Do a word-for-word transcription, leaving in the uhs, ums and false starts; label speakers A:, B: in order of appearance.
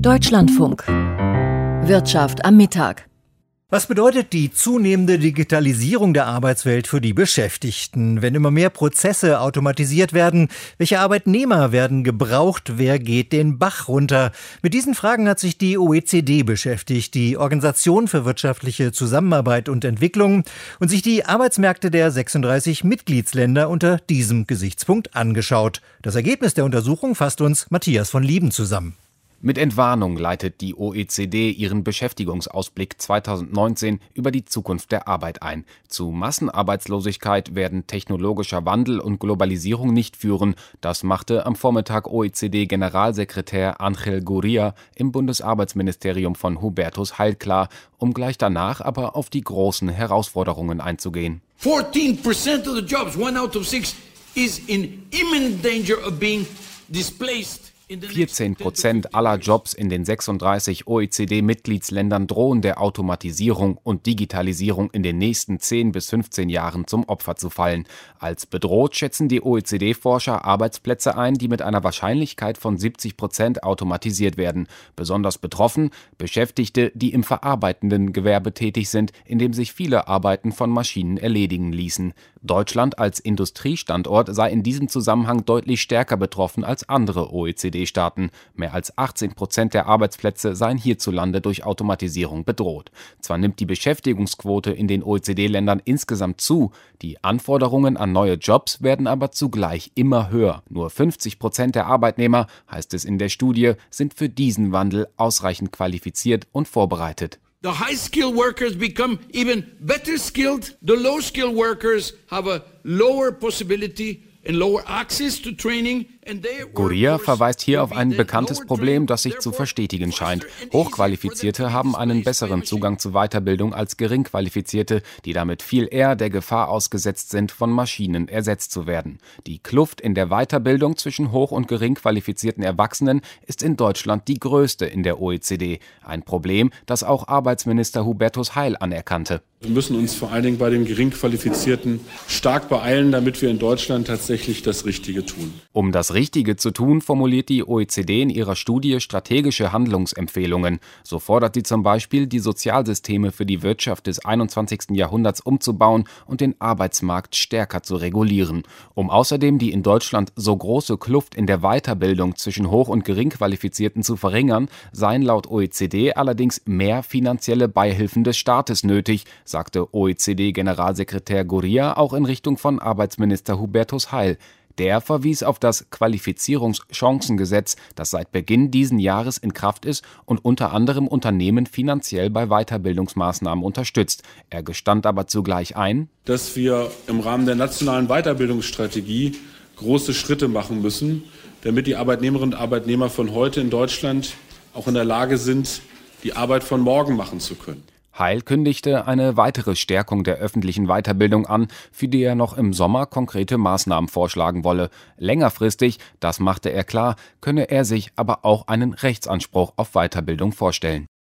A: Deutschlandfunk. Wirtschaft am Mittag.
B: Was bedeutet die zunehmende Digitalisierung der Arbeitswelt für die Beschäftigten? Wenn immer mehr Prozesse automatisiert werden, welche Arbeitnehmer werden gebraucht? Wer geht den Bach runter? Mit diesen Fragen hat sich die O E C D beschäftigt, die Organisation für wirtschaftliche Zusammenarbeit und Entwicklung, und sich die Arbeitsmärkte der sechsunddreißig Mitgliedsländer unter diesem Gesichtspunkt angeschaut. Das Ergebnis der Untersuchung fasst uns Matthias von Lieben zusammen.
C: Mit Entwarnung leitet die O E C D ihren Beschäftigungsausblick zweitausendneunzehn über die Zukunft der Arbeit ein. Zu Massenarbeitslosigkeit werden technologischer Wandel und Globalisierung nicht führen. Das machte am Vormittag O E C D-Generalsekretär Ángel Gurría im Bundesarbeitsministerium von Hubertus Heil klar, um gleich danach aber auf die großen Herausforderungen einzugehen.
D: fourteen percent of the jobs, one out of six, is in imminent danger of being displaced.
C: vierzehn Prozent aller Jobs in den sechsunddreißig O E C D-Mitgliedsländern drohen der Automatisierung und Digitalisierung in den nächsten zehn bis fünfzehn Jahren zum Opfer zu fallen. Als bedroht schätzen die O E C D-Forscher Arbeitsplätze ein, die mit einer Wahrscheinlichkeit von siebzig Prozent automatisiert werden. Besonders betroffen Beschäftigte, die im verarbeitenden Gewerbe tätig sind, in dem sich viele Arbeiten von Maschinen erledigen ließen. Deutschland als Industriestandort sei in diesem Zusammenhang deutlich stärker betroffen als andere O E C D-Staaten. Mehr als achtzehn Prozent der Arbeitsplätze seien hierzulande durch Automatisierung bedroht. Zwar nimmt die Beschäftigungsquote in den O E C D-Ländern insgesamt zu, die Anforderungen an neue Jobs werden aber zugleich immer höher. Nur fünfzig Prozent der Arbeitnehmer, heißt es in der Studie, sind für diesen Wandel ausreichend qualifiziert und vorbereitet.
D: The high-skilled workers become even better skilled. The low-skilled workers have a lower possibility and lower access to training.
C: Gurría verweist hier auf ein bekanntes Problem, das sich zu verstetigen scheint. Hochqualifizierte haben einen besseren Zugang zu Weiterbildung als Geringqualifizierte, die damit viel eher der Gefahr ausgesetzt sind, von Maschinen ersetzt zu werden. Die Kluft in der Weiterbildung zwischen hoch- und geringqualifizierten Erwachsenen ist in Deutschland die größte in der O E C D. Ein Problem, das auch Arbeitsminister Hubertus Heil anerkannte.
E: Wir müssen uns vor allen Dingen bei den Geringqualifizierten stark beeilen, damit wir in Deutschland tatsächlich das Richtige tun.
C: Um das Richtige zu tun, formuliert die O E C D in ihrer Studie strategische Handlungsempfehlungen. So fordert sie zum Beispiel, die Sozialsysteme für die Wirtschaft des einundzwanzigsten Jahrhunderts umzubauen und den Arbeitsmarkt stärker zu regulieren. Um außerdem die in Deutschland so große Kluft in der Weiterbildung zwischen Hoch- und Geringqualifizierten zu verringern, seien laut O E C D allerdings mehr finanzielle Beihilfen des Staates nötig, sagte O E C D-Generalsekretär Gurría auch in Richtung von Arbeitsminister Hubertus Heil. Der verwies auf das Qualifizierungschancengesetz, das seit Beginn diesen Jahres in Kraft ist und unter anderem Unternehmen finanziell bei Weiterbildungsmaßnahmen unterstützt. Er gestand aber zugleich ein,
E: dass wir im Rahmen der nationalen Weiterbildungsstrategie große Schritte machen müssen, damit die Arbeitnehmerinnen und Arbeitnehmer von heute in Deutschland auch in der Lage sind, die Arbeit von morgen machen zu können.
C: Heil kündigte eine weitere Stärkung der öffentlichen Weiterbildung an, für die er noch im Sommer konkrete Maßnahmen vorschlagen wolle. Längerfristig, das machte er klar, könne er sich aber auch einen Rechtsanspruch auf Weiterbildung vorstellen.